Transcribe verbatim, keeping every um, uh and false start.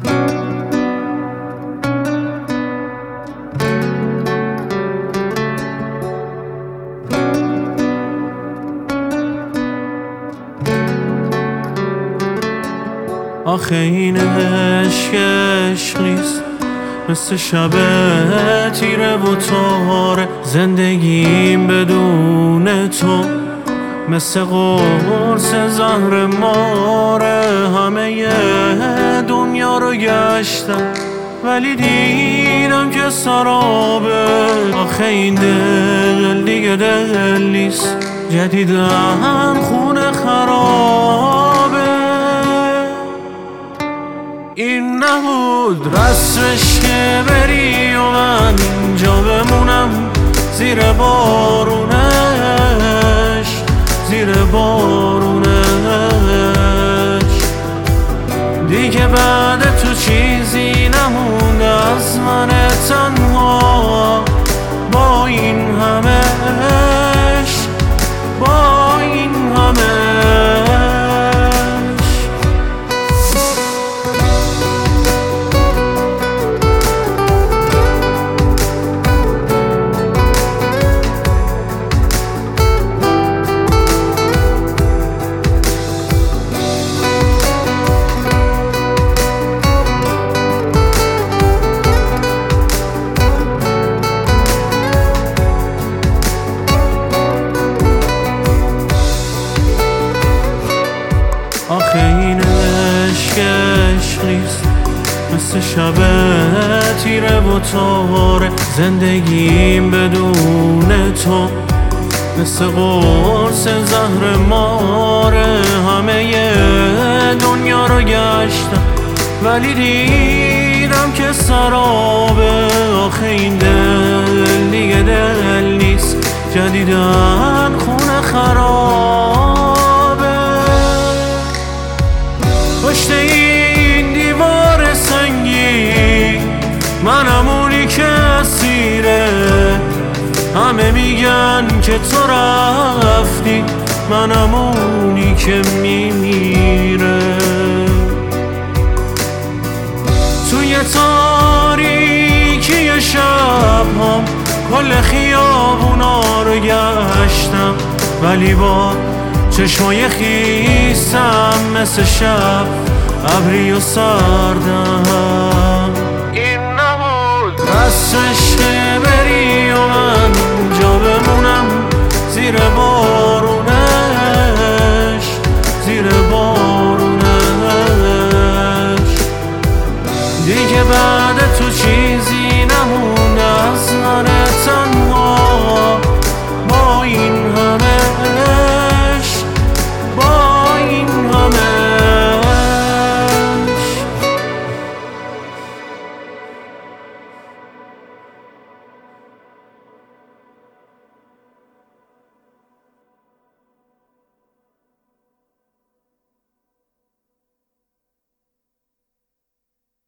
آخه این عشق عشق نیست، مثل شب تیره و تاره. زندگیم بدون تو مثل قرص زهر ماره. همه دنیا رو گشتم ولی دیدم که سرابه. آخه این دل دیگه دل نیست، جدیدن خونه خرابه. این نبود رسمش که بری و من اینجا بمونم زیر بارونش، زیر بارونش. دیگه بعد تو چیزی نمونده از من تنها، با این همش، با این همش. آخه این عشق عشق نیست، مثل شب تیره و تاره. زندگیم بدون تو مثل قرص زهر ماره. همه دنیا رو گشتم ولی دیدم که سرابه. آخه این دل دیگه دل نیست، جدیدن خونه خرابه. پشت این دیوار سنگی منم اونی که اسیره. همه میگن که تو رفتی، منم اونی که میمیره. توی تاریکی شب‌هام کل خیابونا رو گشتم ولی با چشمای خیسم مثل شب ابری و سردم.